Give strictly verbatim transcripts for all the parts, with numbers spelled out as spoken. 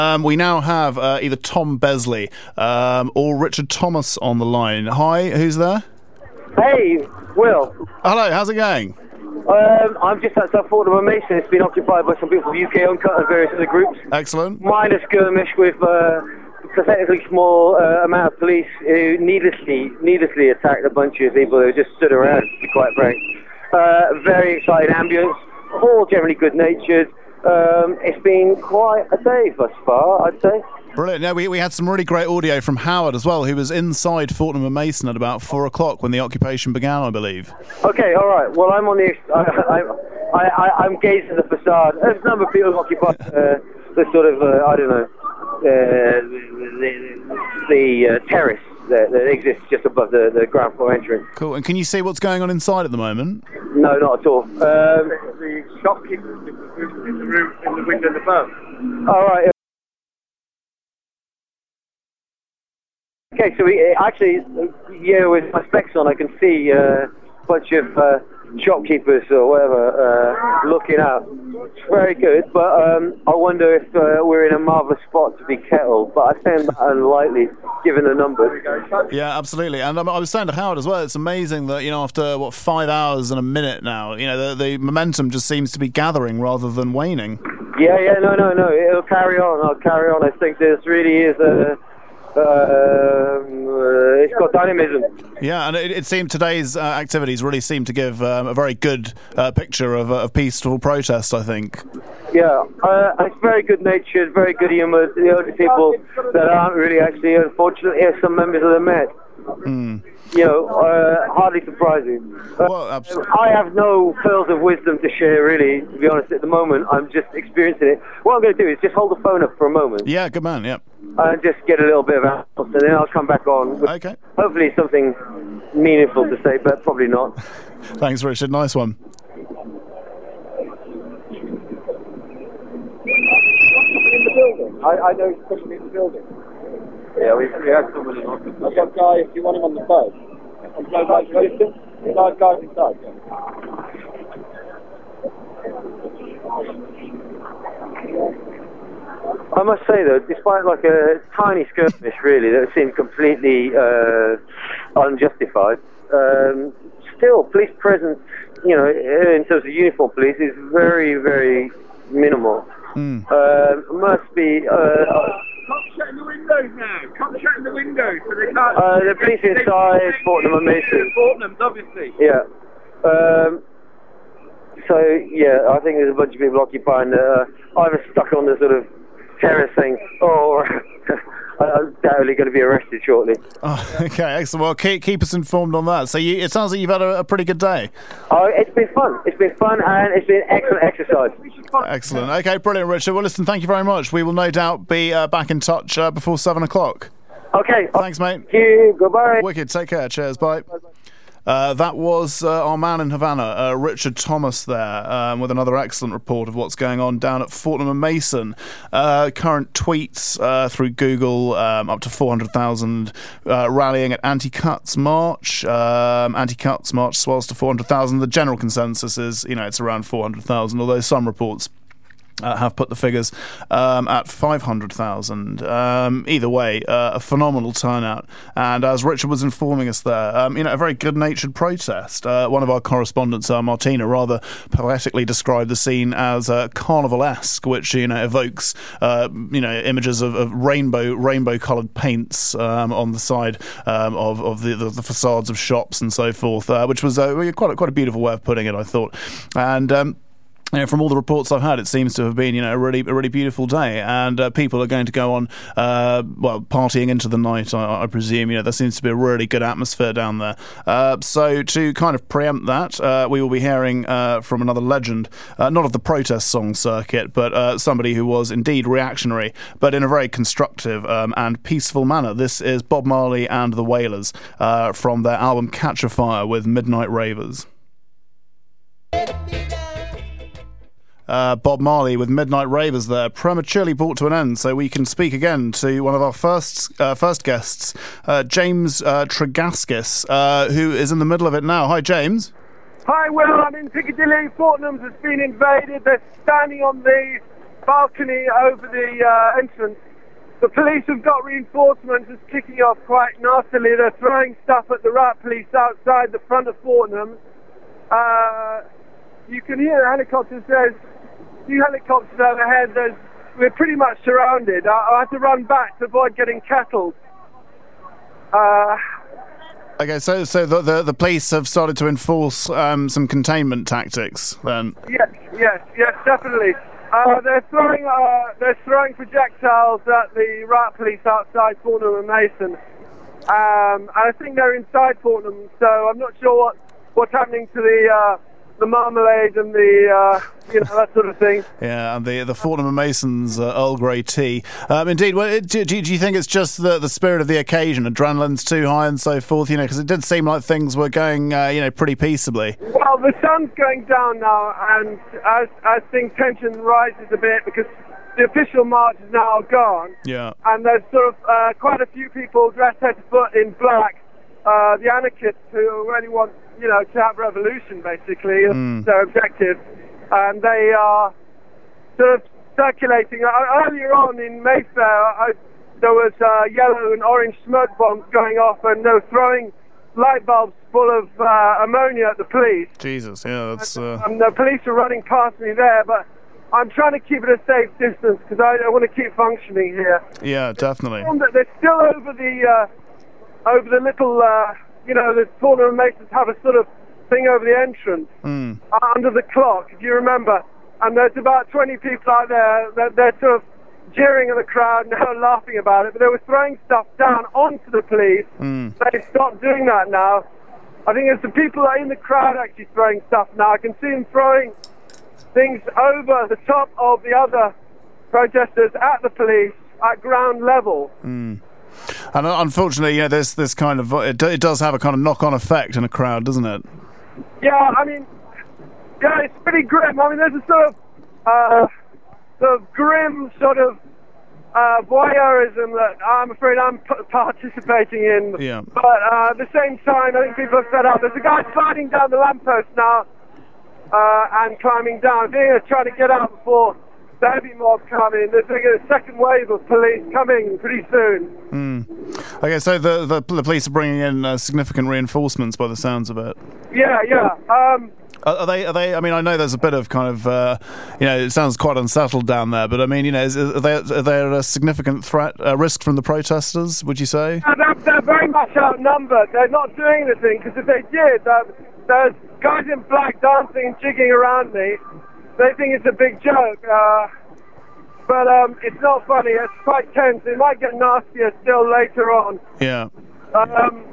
Um, we now have uh, either Tom Besley um, or Richard Thomas on the line. Hi, who's there? Hey, Will. Hello, how's it going? Um, I'm just outside Fortnum and Mason. It's been occupied by some people from U K Uncut and various other groups. Excellent. Minor skirmish with uh, pathetically small uh, amount of police who needlessly, needlessly attacked a bunch of people who just stood around, to be quite frank. Uh, very excited ambience, all generally good-natured. Um, it's been quite a day thus far, I'd say. Brilliant. No, we, we had some really great audio from Howard as well, who was inside Fortnum and Mason at about four o'clock when the occupation began, I believe. Okay, all right. Well, I'm on the. I, I, I, I'm gazing at the facade. There's a number of people who occupy uh, the sort of uh, I don't know uh, the, the uh, terrace that, that exists just above the, the ground floor entrance. Cool. And can you see what's going on inside at the moment? No, not at all. Um, the shopkeepers in the room, in the window above. All right. Okay, so we actually, yeah, with my specs on, I can see uh, a bunch of uh, shopkeepers or whatever uh, looking out. It's very good, but um, I wonder if uh, we're in a marvellous spot to be kettled, but I found that unlikely given the numbers. Yeah, absolutely. And um, I was saying to Howard as well, it's amazing that, you know, after, what, five hours and a minute now, you know, the, the momentum just seems to be gathering rather than waning. Yeah, yeah, no, no, no, it'll carry on, I'll carry on. I think this really is a... Uh, uh, it's got dynamism. Yeah, and it, it seemed today's uh, activities really seemed to give um, a very good uh, picture of, uh, of peaceful protest, I think. Yeah, uh, it's very good-natured, very good humoured. The only people that aren't really actually, unfortunately, are some members of the Met. Mm. You know, uh, hardly surprising. Uh, Well, absolutely. I have no pearls of wisdom to share, really, to be honest, at the moment. I'm just experiencing it. What I'm going to do is just hold the phone up for a moment. Yeah, good man, yeah. And just get a little bit of answers, and then I'll come back on with Okay. hopefully something meaningful to say, but probably not. Thanks, Richard. Nice one. In the building. I, I know he's pushing in the building. Yeah, we, we have someone in office. I've got a guy, if you want him on the phone. I'm no guys distance. Guys, guys inside. I must say, though, despite like a tiny skirmish, really, that seemed completely uh, unjustified, um, still, police presence, you know, in terms of uniform police, is very, very minimal. Mm. Uh, must be... Uh, Come shutting the windows now. Come shutting the windows so they can't... Uh, the police inside Fortnum and Mason. Fortnum's, obviously. Yeah. Um, so, yeah, I think there's a bunch of people occupying uh, either stuck on the sort of terrace thing or undoubtedly going to be arrested shortly. Oh, okay, excellent. Well, keep, keep us informed on that. So you, it sounds like you've had a, a pretty good day. Oh, it's been fun. It's been fun and it's been excellent exercise. Excellent. Okay, brilliant, Richard. Well, listen, thank you very much. We will no doubt be uh, back in touch uh, before seven o'clock. Okay. Thanks, mate. Thank you. Goodbye. Wicked. Take care. Cheers. Bye. Uh, that was uh, our man in Havana, uh, Richard Thomas there, um, with another excellent report of what's going on down at Fortnum and Mason. Uh, current tweets uh, through Google, um, up to four hundred thousand uh, rallying at Anti-Cuts March. Um, Anti-Cuts March swells to four hundred thousand. The general consensus is, you know, it's around four hundred thousand, although some reports Uh, have put the figures um, at five hundred thousand. Um, either way, uh, a phenomenal turnout. And as Richard was informing us there, um, you know, a very good-natured protest. Uh, one of our correspondents, uh, Martina, rather poetically described the scene as uh, carnivalesque, which, you know, evokes, uh, you know, images of, of rainbow, rainbow-coloured paints um, on the side um, of, of the, the, the facades of shops and so forth, uh, which was uh, quite, a, quite a beautiful way of putting it, I thought. And Um, You know, from all the reports I've had, it seems to have been, you know, a really, a really beautiful day, and uh, people are going to go on, uh, well, partying into the night, I, I presume. You know, there seems to be a really good atmosphere down there. Uh, so to kind of preempt that, uh, we will be hearing uh, from another legend, uh, not of the protest song circuit, but uh, somebody who was indeed reactionary, but in a very constructive um, and peaceful manner. This is Bob Marley and the Wailers uh, from their album Catch a Fire with Midnight Ravers. Uh, Bob Marley with Midnight Ravers there, prematurely brought to an end, so we can speak again to one of our first uh, first guests, uh, James uh, Tregaskis, uh, who is in the middle of it now. Hi, James. Hi, Will. I'm in Piccadilly. Fortnum's has been invaded. They're standing on the balcony over the uh, entrance. The police have got reinforcements just kicking off quite nastily. They're throwing stuff at the Rat Police outside the front of Fortnum. Uh, you can hear helicopters. There's two helicopters overhead. There's, we're pretty much surrounded. I, I have to run back to avoid getting kettled. Uh, okay, so so the, the the police have started to enforce um, some containment tactics then. Yes, yes, yes, definitely. Uh, they're throwing uh, they're throwing projectiles at the Rat Police outside Fortnum and Mason, um, and I think they're inside Fortnum. So I'm not sure what what's happening to the uh, the marmalade and the uh, you know that sort of thing. Yeah, and the the Fortnum and Mason's uh, Earl Grey tea. Um, indeed, well, do, do you think it's just the the spirit of the occasion, adrenaline's too high and so forth? You know, because it did seem like things were going uh, you know pretty peaceably. Well, the sun's going down now, and as as things tension rises a bit because the official march is now gone. Yeah. And there's sort of uh, quite a few people dressed head to foot in black. Uh, the anarchists who really want, you know, to have revolution, basically, mm. their objective, and they are sort of circulating. Uh, earlier on in Mayfair, I, there was uh, yellow and orange smoke bombs going off, and they were throwing light bulbs full of uh, ammonia at the police. Jesus, yeah, that's... Uh... And the police are running past me there, but I'm trying to keep it a safe distance because I, I want to keep functioning here. Yeah, definitely. They're still over the... Uh, over the little, uh, you know, the Fortnum and Masons have a sort of thing over the entrance, mm. uh, under the clock, if you remember. And there's about twenty people out there. They're, they're sort of jeering at the crowd now, laughing about it. But they were throwing stuff down onto the police. Mm. They've stopped doing that now. I think it's the people that are in the crowd actually throwing stuff now. I can see them throwing things over the top of the other protesters at the police at ground level. Mm. And unfortunately, you know, there's this kind of it, it does have a kind of knock-on effect in a crowd, doesn't it? Yeah, I mean, yeah, it's pretty grim. I mean, there's a sort of, uh, sort of grim sort of uh, voyeurism that I'm afraid I'm p- participating in. Yeah. But uh, at the same time, I think people are fed up. There's a guy sliding down the lamppost now uh, and climbing down. They're trying to get out before the heavy mob come in. There's a second wave of police coming pretty soon. Mm. Okay, so the, the the police are bringing in uh, significant reinforcements by the sounds of it. Yeah, yeah. Um, are, are they? Are they? I mean, I know there's a bit of kind of, uh, you know, it sounds quite unsettled down there. But I mean, you know, is, are they are there a significant threat, uh, risk from the protesters? Would you say? Yeah, they're, they're very much outnumbered. They're not doing anything because if they did, uh, there's guys in black dancing and jigging around me. They think it's a big joke, uh, but um, it's not funny. It's quite tense. It might get nastier still later on. Yeah. Um,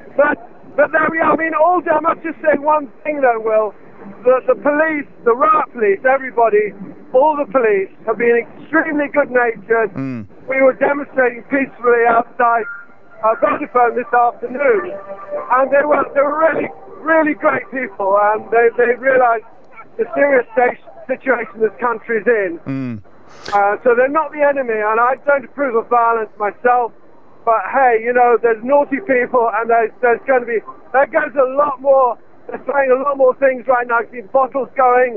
but but there we are. I mean, all I must just say one thing though, Will. The the police, the Rat Police, everybody, all the police have been extremely good-natured. Mm. We were demonstrating peacefully outside uh, Vodafone this afternoon, and they were they were really really great people, and they they realised the serious station. situation this country's in. Mm. Uh, so they're not the enemy, and I don't approve of violence myself, but hey, you know, there's naughty people, and there's, there's going to be, there goes a lot more, they're throwing a lot more things right now. I see bottles going,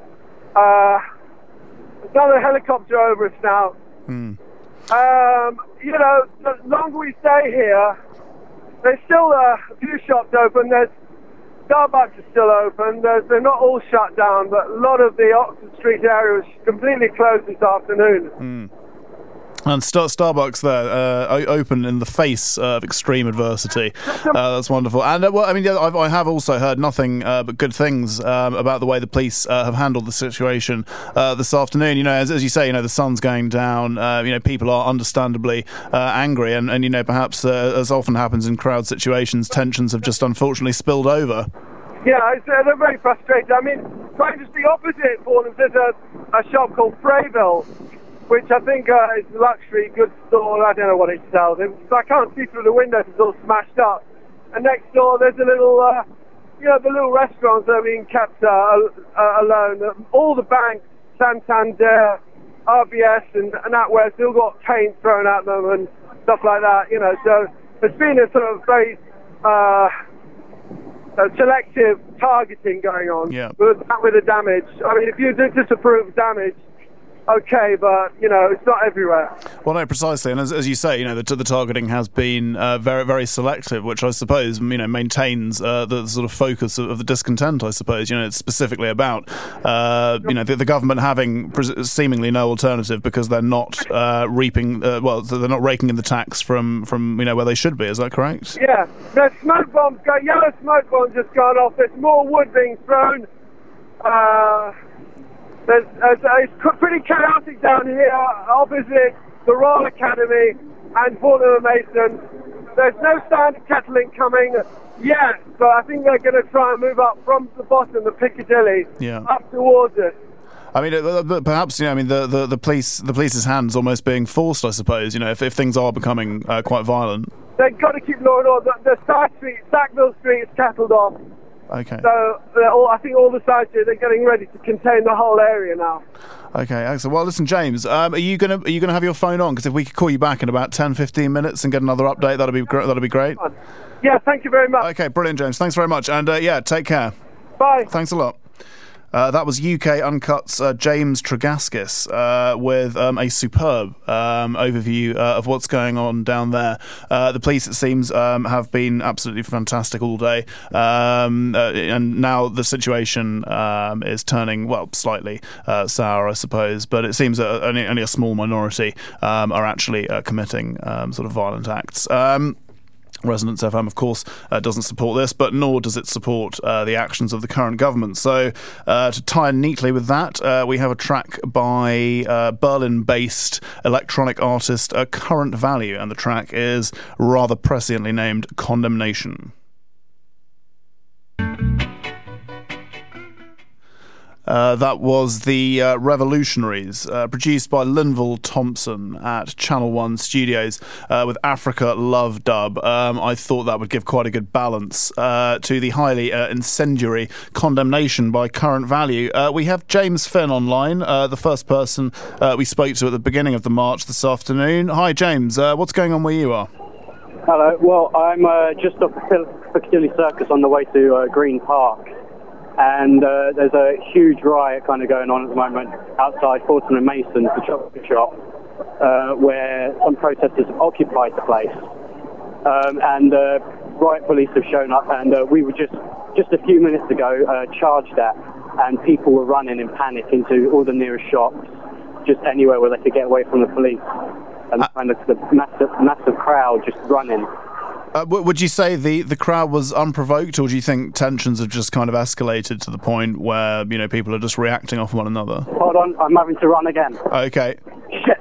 uh, there's another helicopter over us now. Mm. Um, you know, the longer we stay here, there's still uh, a few shops open. There's Starbucks is still open. They're, they're not all shut down, but a lot of the Oxford Street area was completely closed this afternoon. Mm. And Star- Starbucks there, uh, open in the face of extreme adversity. Uh, that's wonderful. And uh, well, I mean, yeah, I've, I have also heard nothing uh, but good things um, about the way the police uh, have handled the situation uh, this afternoon. You know, as, as you say, you know, the sun's going down. Uh, you know, people are understandably uh, angry, and, and you know, perhaps uh, as often happens in crowd situations, tensions have just unfortunately spilled over. Yeah, it's, uh, they're very frustrated. I mean, right just the opposite for them, there's a, a shop called Freyville, which I think uh, is a luxury goods store. I don't know what it sells. It, I can't see through the windows. It's all smashed up. And next door, there's a little, uh, you know, the little restaurants that are being kept uh, uh, alone. All the banks, Santander, R B S, and, and NatWest, still got paint thrown at them and stuff like that. You know, so there's been a sort of very uh, a selective targeting going on. Yeah. With, with the damage. I mean, if you disapprove damage, okay, but, you know, it's not everywhere. Well, no, precisely, and as, as you say, you know, the, the targeting has been uh, very, very selective, which I suppose, you know, maintains uh, the sort of focus of, of the discontent. I suppose, you know, it's specifically about, uh, you know, the, the government having seemingly no alternative because they're not uh, reaping, uh, well, they're not raking in the tax from, from, you know, where they should be. Is that correct? Yeah, there's smoke bombs, go, yellow smoke bombs just gone off. There's more wood being thrown. Uh, there's, there's, it's pretty chaotic down here opposite the Royal Academy and Fortnum and Mason. There's no sign of kettling coming yet, but I think they're going to try and move up from the bottom of Piccadilly yeah. up towards it. I mean, uh, perhaps, you know, I mean, the, the, the police, the police's hands almost being forced, I suppose, you know, if, if things are becoming uh, quite violent. They've got to keep law and order. The, the side street, Sackville Street, is kettled off. Okay. So all, I think all the side streets, they're getting ready to contain the whole area now. Okay, excellent. Well, listen, James, um, are you gonna are you gonna have your phone on? Because if we could call you back in about ten, fifteen minutes and get another update, that'd be great. That'd be great. Yeah, thank you very much. Okay, brilliant, James. Thanks very much, and uh, yeah, take care. Bye. Thanks a lot. Uh, that was U K Uncut's uh, James Tregaskis uh, with um, a superb um, overview uh, of what's going on down there. Uh, the police, it seems, um, have been absolutely fantastic all day, um, uh, and now the situation um, is turning, well, slightly uh, sour, I suppose, but it seems that only, only a small minority um, are actually uh, committing um, sort of violent acts. Um, Resonance F M, of course, uh, doesn't support this, but nor does it support uh, the actions of the current government. So, uh, to tie in neatly with that, uh, we have a track by uh, Berlin-based electronic artist uh, Current Value, and the track is rather presciently named Condemnation. Uh, that was the uh, Revolutionaries, uh, produced by Linval Thompson at Channel One Studios uh, with Africa Love dub. Um, I thought that would give quite a good balance uh, to the highly uh, incendiary Condemnation by Current Value. Uh, we have James Finn online, uh, the first person uh, we spoke to at the beginning of the march this afternoon. Hi, James. Uh, what's going on where you are? Hello. Well, I'm uh, just off Piccadilly Circus on the way to uh, Green Park. And uh, there's a huge riot kind of going on at the moment outside Fortnum and Mason's, the chocolate shop, uh, where some protesters have occupied the place. Um, and uh, riot police have shown up, and uh, we were just, just a few minutes ago uh, charged at, and people were running in panic into all the nearest shops, just anywhere where they could get away from the police. And uh, kind of the massive, massive crowd just running. Uh, would you say the, the crowd was unprovoked, or do you think tensions have just kind of escalated to the point where, you know, people are just reacting off one another? Hold on, I'm having to run again. Okay. Shit.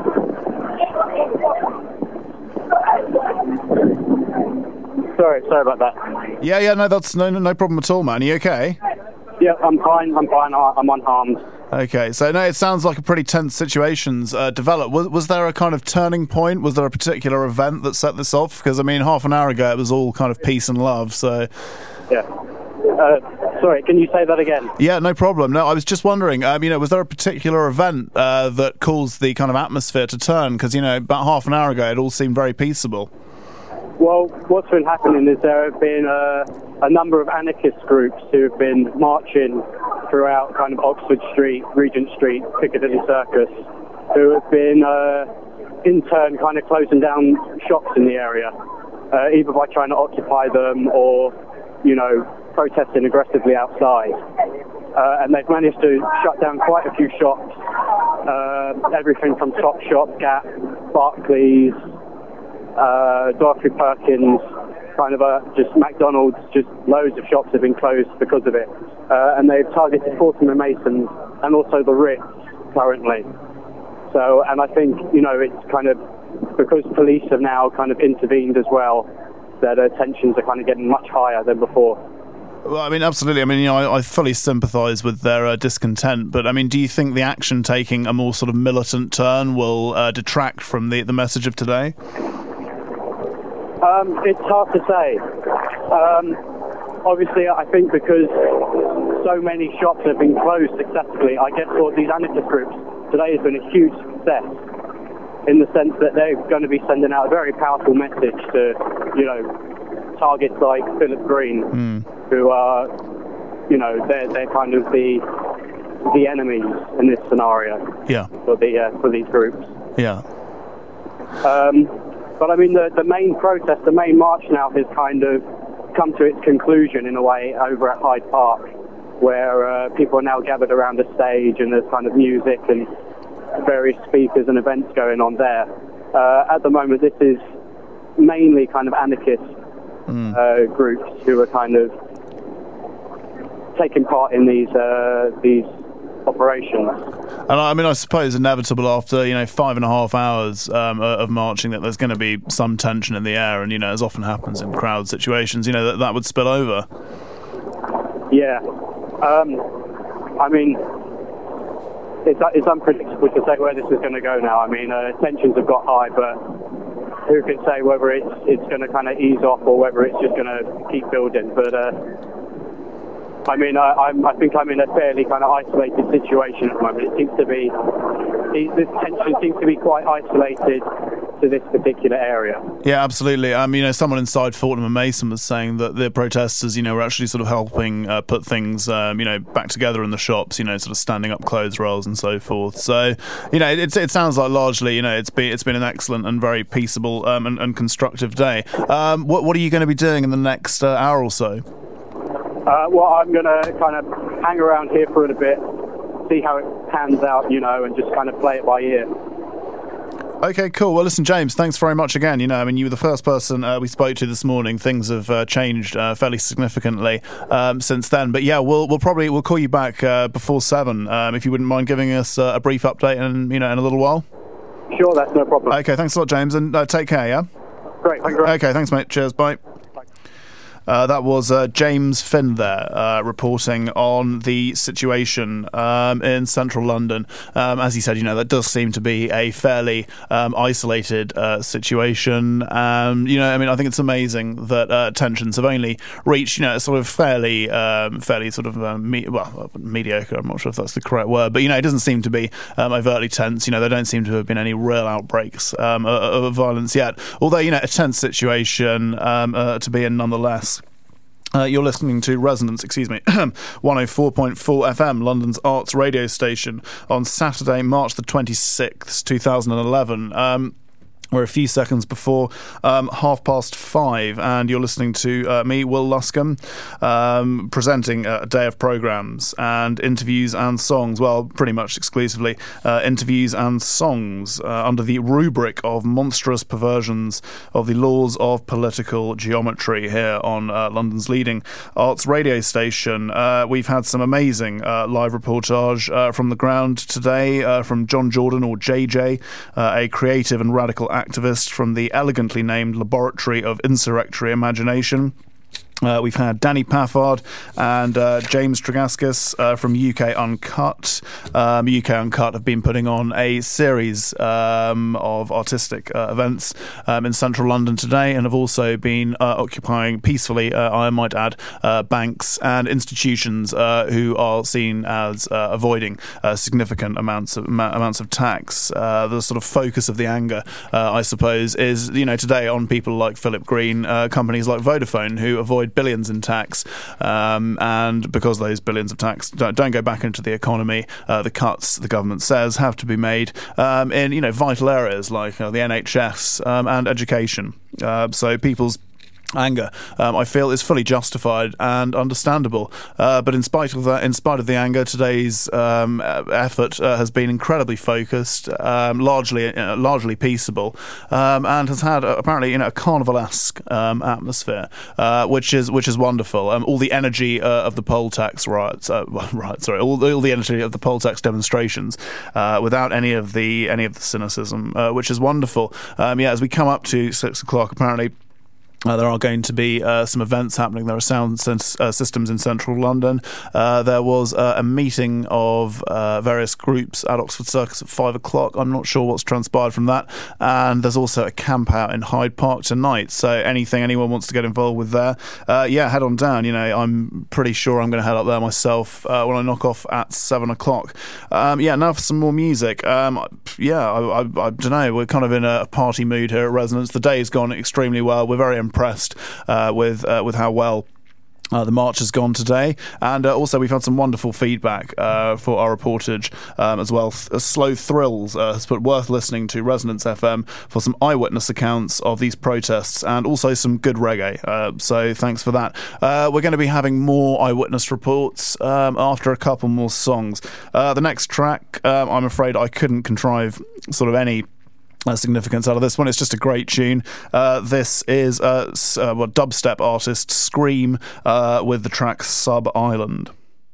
Sorry, sorry about that. Yeah, yeah, no, that's no, no problem at all, man. Are you okay? Yeah, I'm fine, I'm fine, I'm unharmed. Okay, so no, it sounds like a pretty tense situation's uh, developed. Was, was there a kind of turning point? Was there a particular event that set this off? Because, I mean, half an hour ago it was all kind of peace and love, so... Yeah. Uh, sorry, can you say that again? Yeah, no problem. No, I was just wondering, um, you know, was there a particular event uh, that caused the kind of atmosphere to turn? Because, you know, about half an hour ago it all seemed very peaceable. Well, what's been happening is there have been uh, a number of anarchist groups who have been marching throughout kind of Oxford Street, Regent Street, Piccadilly Circus, who have been uh, in turn kind of closing down shops in the area, uh, either by trying to occupy them or, you know, protesting aggressively outside. Uh, and they've managed to shut down quite a few shops, uh, everything from Topshop, Gap, Barclays, Uh, Dorothy Perkins, kind of a, just McDonald's, just loads of shops have been closed because of it. Uh, and they've targeted Fortnum and Mason's and also the Ritz currently. So, and I think, you know, it's kind of, because police have now kind of intervened as well, that uh, tensions are kind of getting much higher than before. Well, I mean, absolutely. I mean, you know, I, I fully sympathise with their uh, discontent, but I mean, do you think the action taking a more sort of militant turn will uh, detract from the, the message of today? Um, it's hard to say. Um, obviously, I think because so many shops have been closed successfully, I guess for these anarchist groups, today has been a huge success in the sense that they're going to be sending out a very powerful message to, you know, targets like Philip Green, mm. who are, you know, they're, they're kind of the the enemies in this scenario. Yeah. For the uh, for these groups. Yeah. Um, but I mean, the the main protest, the main march now has kind of come to its conclusion in a way over at Hyde Park, where uh, people are now gathered around a stage and there's kind of music and various speakers and events going on there. Uh, at the moment, this is mainly kind of anarchist mm. uh, groups who are kind of taking part in these uh, these operations. And I mean, I suppose inevitable after, you know, five and a half hours um, of marching that there's going to be some tension in the air, and, you know, as often happens in crowd situations, you know, that, that would spill over. Yeah. Um, I mean, it's, it's unpredictable to say where this is going to go now. I mean, uh, tensions have got high, but who can say whether it's it's going to kind of ease off or whether it's just going to keep building. But uh, I mean, I, I'm, I think I'm in a fairly kind of isolated situation at the moment. It seems to be, this tension seems to be quite isolated to this particular area. Yeah, absolutely. Um, you know, someone inside Fortnum and Mason was saying that the protesters, you know, were actually sort of helping uh, put things, um, you know, back together in the shops. You know, sort of standing up clothes rolls and so forth. So, you know, it, it sounds like largely, you know, it's been it's been an excellent and very peaceable um, and, and constructive day. Um, what what are you going to be doing in the next uh, hour or so? Uh, well, I'm going to kind of hang around here for a bit, see how it pans out, you know, and just kind of play it by ear. Okay, cool. Well, listen, James, thanks very much again. You know, I mean, you were the first person uh, we spoke to this morning. Things have uh, changed uh, fairly significantly um, since then. But yeah, we'll we'll probably we'll call you back uh, before seven um, if you wouldn't mind giving us uh, a brief update, and you know, in a little while. Sure, that's no problem. Okay, thanks a lot, James, and uh, take care. Yeah. Great. Thank you. Okay, thanks, mate. Cheers. Bye. Uh, that was uh, James Finn there uh, reporting on the situation um, in central London. Um, as he said, you know, that does seem to be a fairly um, isolated uh, situation. Um, you know, I mean, I think it's amazing that uh, tensions have only reached, you know, a sort of fairly, um, fairly sort of, um, me- well, mediocre. I'm not sure if that's the correct word, but, you know, it doesn't seem to be um, overtly tense. You know, there don't seem to have been any real outbreaks um, of, of violence yet. Although, you know, a tense situation um, uh, to be in nonetheless. Uh, you're listening to Resonance, excuse me, one oh four point four F M, London's arts radio station, on Saturday, March the twenty-sixth, two thousand eleven. Um, We're a few seconds before um, half past five, and you're listening to uh, me, Will Luscombe, um, presenting a day of programmes and interviews and songs. Well, pretty much exclusively uh, interviews and songs uh, under the rubric of monstrous perversions of the laws of political geometry here on uh, London's leading arts radio station. Uh, we've had some amazing uh, live reportage uh, from the ground today uh, from John Jordan, or J J, uh, a creative and radical activist from the elegantly named Laboratory of Insurrectory Imagination. Uh, we've had Danny Paffard and uh, James Tregaskis uh, from U K Uncut. Um, U K Uncut have been putting on a series um, of artistic uh, events um, in central London today, and have also been uh, occupying peacefully, uh, I might add, uh, banks and institutions uh, who are seen as uh, avoiding uh, significant amounts of ma- amounts of tax. Uh, the sort of focus of the anger, uh, I suppose, is, you know, today on people like Philip Green, uh, companies like Vodafone, who avoid billions in tax, um, and because those billions of tax don't, don't go back into the economy, uh, the cuts the government says have to be made um, in, you know, vital areas like uh, the N H S um, and education. Uh, so people's anger, um, I feel, is fully justified and understandable. Uh, but in spite of that, in spite of the anger, today's um, effort uh, has been incredibly focused, um, largely uh, largely peaceable, um, and has had uh, apparently, you know, a carnival-esque um, atmosphere, uh, which is which is wonderful. Um, all the energy uh, of the poll tax riots, uh, right, sorry, all the, all the energy of the poll tax demonstrations, uh, without any of the any of the cynicism, uh, which is wonderful. Um, yeah, as we come up to six o'clock, apparently. Uh, there are going to be uh, some events happening. There are sound sense, uh, systems in central London. Uh, there was uh, a meeting of uh, various groups at Oxford Circus at five o'clock. I'm not sure what's transpired from that. And there's also a camp out in Hyde Park tonight. So anything anyone wants to get involved with there, uh, yeah, head on down. You know, I'm pretty sure I'm going to head up there myself uh, when I knock off at seven o'clock. Um, yeah, now for some more music. Um, yeah, I, I, I don't know. We're kind of in a party mood here at Resonance. The day's gone extremely well. We're very impressed uh, with uh, with how well Uh, the march has gone today, and uh, also we've had some wonderful feedback uh, for our reportage um, as well. Th- Slow Thrills uh, has put worth listening to Resonance F M for some eyewitness accounts of these protests and also some good reggae. Uh, so thanks for that. Uh, we're going to be having more eyewitness reports um, after a couple more songs. Uh, the next track, um, I'm afraid I couldn't contrive sort of any Uh, significance out of this one. It's just a great tune. Uh, this is uh, s- uh, well, dubstep artist Scream uh, with the track Sub Island.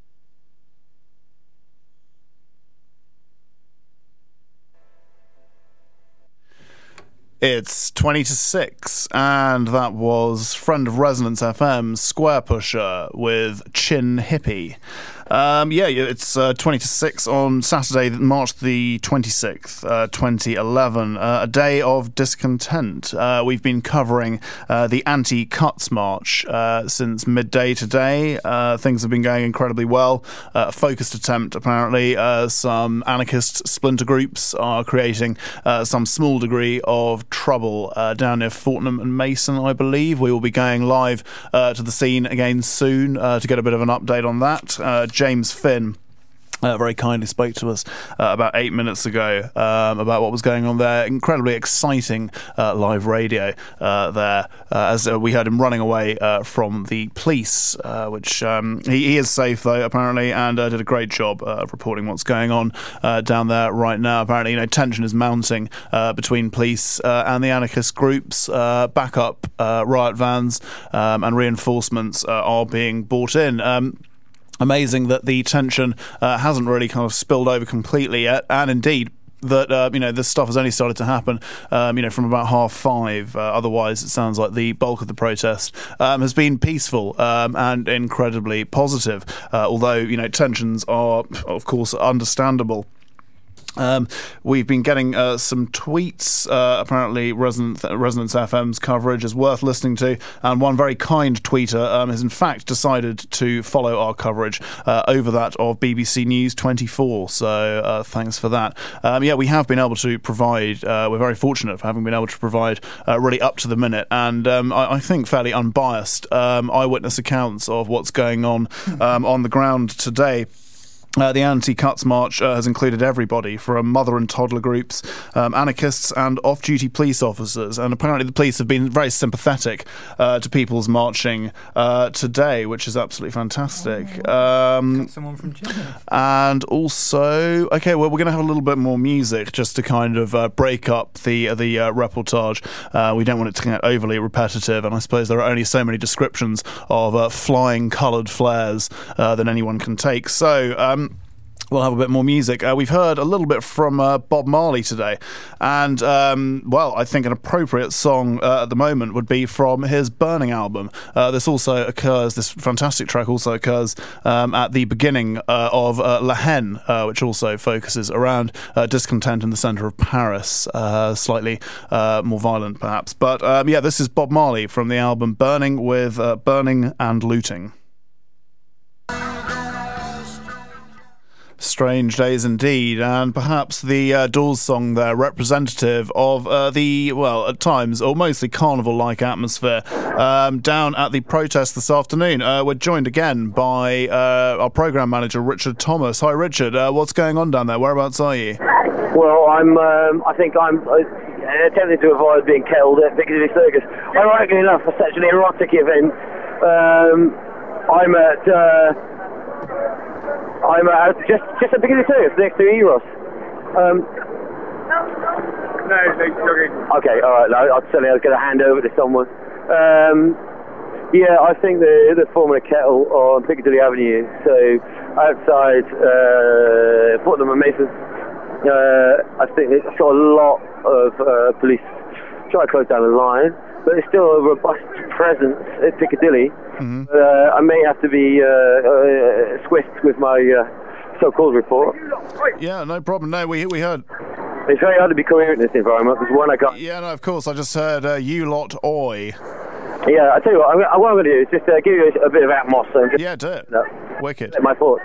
It's twenty to six, and that was friend of Resonance F M, Square Pusher with Chin Hippie. Um, yeah, it's uh, twenty to six on Saturday, March the twenty-sixth, uh, twenty eleven, uh, a day of discontent. Uh, we've been covering uh, the anti-cuts march uh, since midday today. Uh, things have been going incredibly well. Uh, a focused attempt, apparently. Uh, some anarchist splinter groups are creating uh, some small degree of trouble uh, down near Fortnum and Mason, I believe. We will be going live uh, to the scene again soon uh, to get a bit of an update on that. Uh, James Finn Uh, very kindly spoke to us uh, about eight minutes ago um, about what was going on there. Incredibly exciting uh, live radio uh, there, uh, as uh, we heard him running away uh, from the police, uh, which um, he, he is safe though apparently, and uh, did a great job uh, of reporting what's going on uh, down there right now. Apparently, you know, tension is mounting uh, between police uh, and the anarchist groups. Uh, backup uh, riot vans um, and reinforcements uh, are being brought in. Um, Amazing that the tension uh, hasn't really kind of spilled over completely yet, and indeed that uh, you know this stuff has only started to happen um, you know from about half five. Uh, otherwise, it sounds like the bulk of the protest um, has been peaceful um, and incredibly positive. Uh, although you know tensions are of course understandable. Um, we've been getting uh, some tweets. Uh, apparently, Resonance, Resonance F M's coverage is worth listening to, and one very kind tweeter um, has in fact decided to follow our coverage uh, over that of B B C News twenty-four. So, uh, thanks for that. Um, yeah, we have been able to provide. Uh, we're very fortunate for having been able to provide uh, really up to the minute and um, I, I think fairly unbiased um, eyewitness accounts of what's going on um, on the ground today. Uh, the anti-cuts march uh, has included everybody from mother and toddler groups, um, anarchists and off-duty police officers, and apparently the police have been very sympathetic uh, to people's marching uh, today, which is absolutely fantastic. Um, someone from China. And also, okay, well, we're going to have a little bit more music just to kind of uh, break up the the uh, reportage. Uh, we don't want it to get overly repetitive, and I suppose there are only so many descriptions of uh, flying coloured flares uh, that anyone can take. So, um, we'll have a bit more music. Uh, we've heard a little bit from uh, Bob Marley today, and um, well, I think an appropriate song uh, at the moment would be from his Burning album. Uh, this also occurs, this fantastic track also occurs um, at the beginning uh, of uh, La Haine, uh, which also focuses around uh, discontent in the centre of Paris, uh, slightly uh, more violent perhaps. But um, yeah, this is Bob Marley from the album Burning with uh, Burning and Looting. Strange days indeed, and perhaps the uh, Doors song there, representative of uh, the, well, at times, or mostly carnival-like atmosphere um, down at the protest this afternoon. Uh, we're joined again by uh, our programme manager, Richard Thomas. Hi, Richard. Uh, what's going on down there? Whereabouts are you? Well, I'm. Um, I think I'm uh, attempting to avoid being killed at Piccadilly Circus. Ironically enough, for such an erotic event, um, I'm at. Uh, I'm uh, just just at Piccadilly Circus next to Eros. Um, No, no, jogging. okay, all right. No, I'd certainly I was going to hand over to someone. Um, yeah, I think they're, they're forming a kettle on Piccadilly Avenue. So outside uh, Fortnum and Mason, uh, I think it's got a lot of uh, police trying to close down the line, but there's still a robust presence at Piccadilly. Mm-hmm. Uh, I may have to be uh, uh, swift with my uh, so-called report. Yeah, no problem. No, we we heard. It's very hard to be coherent in this environment because one I got. Yeah, no, of course. I just heard uh, you lot oi. Yeah, I tell you what. I'm, what I'm going to do is just uh, give you a, a bit of atmos. And just, Yeah, do it. No, Wicked. my thoughts.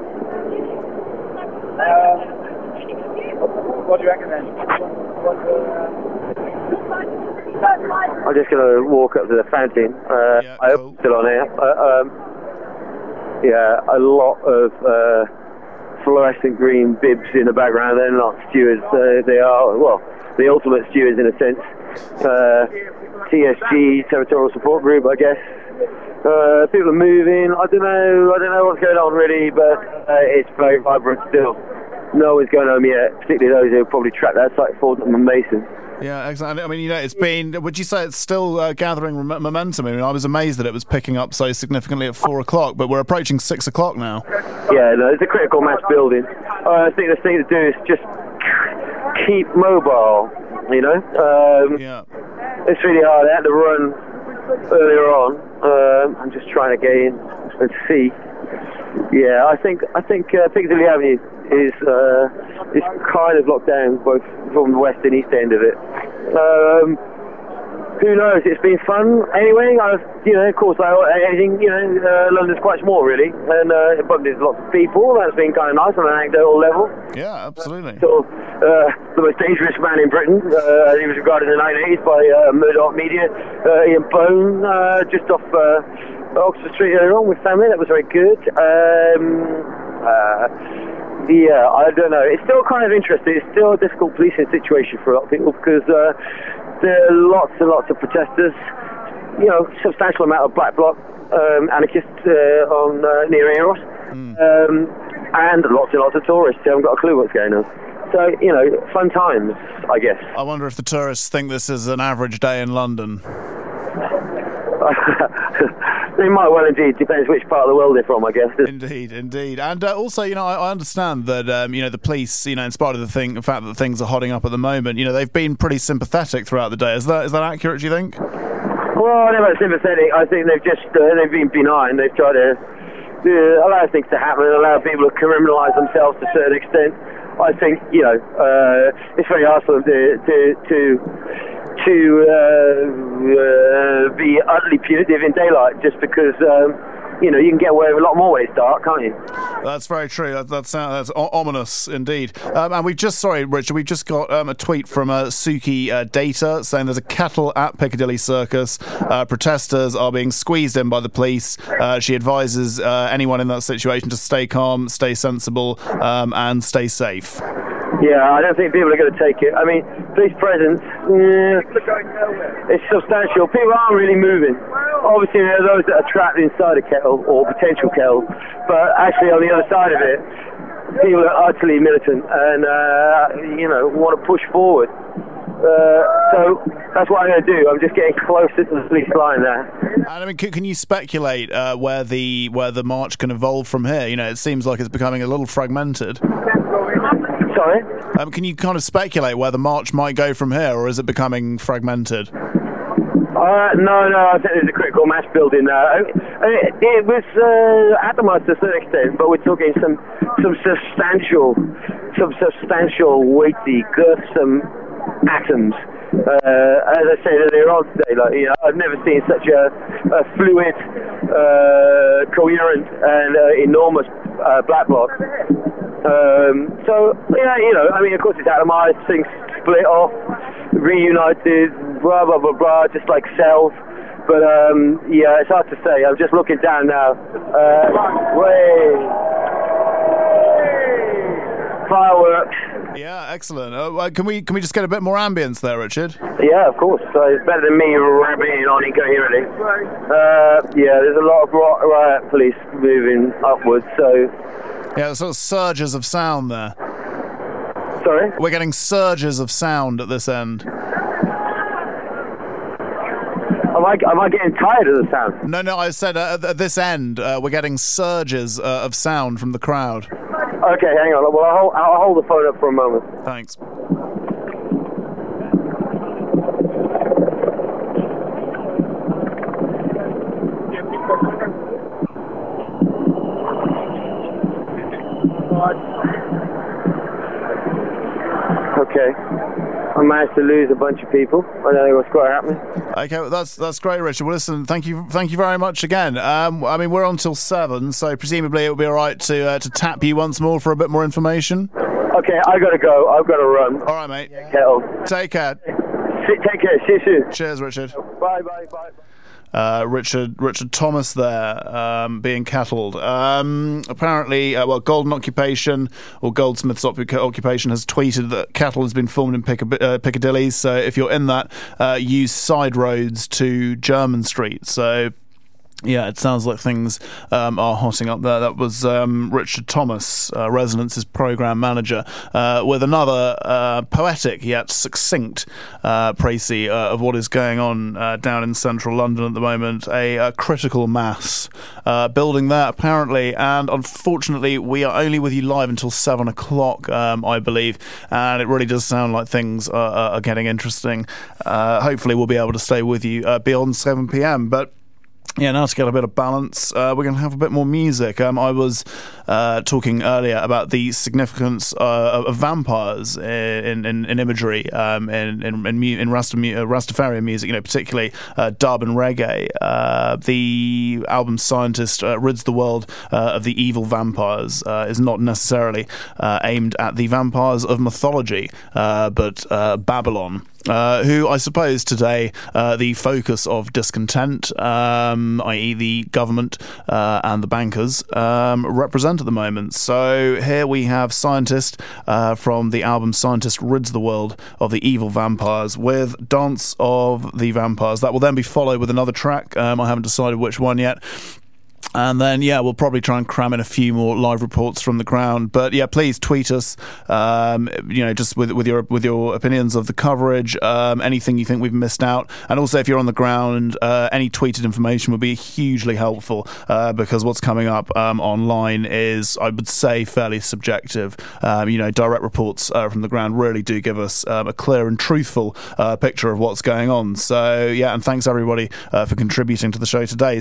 Uh, what do you reckon then? What, uh, I'm just going to walk up to the fountain. Uh, Yeah, I cool. hope it's still on here. Uh, um, yeah, a lot of uh, fluorescent green bibs in the background. They're not stewards. Uh, they are, well, the ultimate stewards in a sense. Uh, T S G, Territorial Support Group, I guess. Uh, people are moving. I don't know. I don't know what's going on really, but uh, it's very vibrant still. No one's going home yet, particularly those who probably trapped outside Fortnum and Mason. Yeah, exactly. I mean, you know, it's been. Would you say it's still uh, gathering rem- momentum? I mean, I was amazed that it was picking up so significantly at four o'clock, but we're approaching six o'clock now. Yeah, no, it's a critical mass building. Uh, I think the thing to do is just keep mobile. You know, um, Yeah. it's really hard. I had to run earlier on. Um, I'm just trying to get in and see. Yeah, I think I think uh, Piccadilly Avenue is uh, is kind of locked down, both from the west and east end of it. Um, who knows? It's been fun anyway. I've, you know, of course, like anything, you know, uh, London's quite small, really, and uh, but there's lots of people. That's been kind of nice on an anecdotal level. Yeah, absolutely. Sort of uh, the most dangerous man in Britain. Uh, he was regarded in the nineteen eighties by uh, Murdoch Media. Uh, Ian Bone, uh, just off uh, Oxford Street earlier on with family. That was very good. Um, uh, yeah, I don't know. It's still kind of interesting. It's still a difficult policing situation for a lot of people because uh, there are lots and lots of protesters. You know, substantial amount of black bloc um, anarchists uh, on uh, near Eros, mm. um, and lots and lots of tourists who haven't got a clue what's going on. So, you know, fun times, I guess. I wonder if the tourists think this is an average day in London. They might well indeed. Depends which part of the world they're from, I guess. Indeed, indeed. And uh, also, you know, I, I understand that, um, you know, the police, you know, in spite of the thing, the fact that things are hotting up at the moment, you know, they've been pretty sympathetic throughout the day. Is that is that accurate, do you think? Well, they're not sympathetic. I think they've just, uh, they've been benign. They've tried to uh, allow things to happen and allow people to criminalise themselves to a certain extent. I think, you know, uh, it's very hard for them to, to, to to uh, uh, be utterly punitive in daylight just because, um, you know, you can get away with a lot more when it's dark, can't you? That's very true. That, that's, uh, that's o- ominous indeed. Um, and we've just, sorry, Richard, we've just got um, a tweet from uh, Suki uh, Data saying there's a kettle at Piccadilly Circus. Uh, protesters are being squeezed in by the police. Uh, she advises uh, anyone in that situation to stay calm, stay sensible, um, and stay safe. Yeah, I don't think people are going to take it. I mean, police presence, yeah, it's substantial. People aren't really moving. Obviously, there are those that are trapped inside a kettle or potential kettle, but actually on the other side of it, people are utterly militant and, uh, you know, want to push forward. Uh, so that's what I'm going to do. I'm just getting closer to the police line there. And I mean, can, can you speculate uh, where the where the march can evolve from here? You know, it seems like it's becoming a little fragmented. Sorry? Um, can you kind of speculate where the march might go from here, or is it becoming fragmented? Uh, no, no, I think there's a critical mass building there. It, it was uh, atomized to a certain extent, but we're talking some some substantial, some substantial, weighty, girthsome atoms. Uh, as I said earlier on today, like, you know, I've never seen such a, a fluid, uh, coherent, and uh, enormous uh, black bloc. Um, so, yeah, you know, I mean, of course it's atomized, things split off, reunited, blah, blah, blah, blah, just like cells. But, um, yeah, it's hard to say. I'm just looking down now. Uh, way. Fireworks. Yeah, excellent. Uh, can we can we just get a bit more ambience there, Richard? Yeah, of course. So it's better than me rabbiting on incoherently. Uh, yeah, there's a lot of riot police moving upwards, so... Yeah, sort of surges of sound there. Sorry? We're getting surges of sound at this end. Am I, am I getting tired of the sound? No, no, I said uh, at this end, uh, we're getting surges uh, of sound from the crowd. Okay, hang on. Well, I'll hold, I'll hold the phone up for a moment. Thanks. Okay. I managed to lose a bunch of people. I don't know what's quite happening. Okay, well, that's that's great, Richard. Well, listen, thank you, thank you very much again. Um, I mean, we're on till seven, so presumably it will be all right to uh, to tap you once more for a bit more information. Okay, I got to go. I've got to run. All right, mate. Kettle. Take care. Take care. See you soon. Cheers, Richard. Bye, bye, bye. Uh, Richard Richard Thomas there, um, being cattled. Um, apparently, uh, well, Golden Occupation or Goldsmiths Occupation has tweeted that cattle has been formed in Piccad- uh, Piccadilly. So if you're in that, uh, use side roads to Jermyn Street. So. Yeah, it sounds like things um, are hotting up there. That was um, Richard Thomas, uh, Resonance's programme manager, uh, with another uh, poetic yet succinct uh, précis uh, of what is going on uh, down in central London at the moment. A, a critical mass uh, building there, apparently, and unfortunately, we are only with you live until seven o'clock, um, I believe, and it really does sound like things are, are getting interesting. Uh, hopefully, we'll be able to stay with you uh, beyond seven p.m, but yeah, now to get a bit of balance, uh, we're going to have a bit more music. Um, I was uh, talking earlier about the significance uh, of vampires in in, in imagery, um, in in in, in Rasta, Rastafarian music, you know, particularly uh, dub and reggae. Uh, the album Scientist uh, rids the world uh, of the evil vampires. Uh, is not necessarily uh, aimed at the vampires of mythology, uh, but uh, Babylon. Uh, who I suppose today uh, the focus of discontent, um, that is the government uh, and the bankers, um, represent at the moment. So here we have Scientist uh, from the album Scientist Rids the World of the Evil Vampires with Dance of the Vampires. That will then be followed with another track. Um, I haven't decided which one yet. And then, yeah, we'll probably try and cram in a few more live reports from the ground. But yeah, please tweet us, um, you know, just with with your with your opinions of the coverage, um, anything you think we've missed out. And also, if you're on the ground, uh, any tweeted information would be hugely helpful uh, because what's coming up um, online is, I would say, fairly subjective. Um, you know, direct reports uh, from the ground really do give us um, a clear and truthful uh, picture of what's going on. So, yeah, and thanks everybody uh, for contributing to the show today.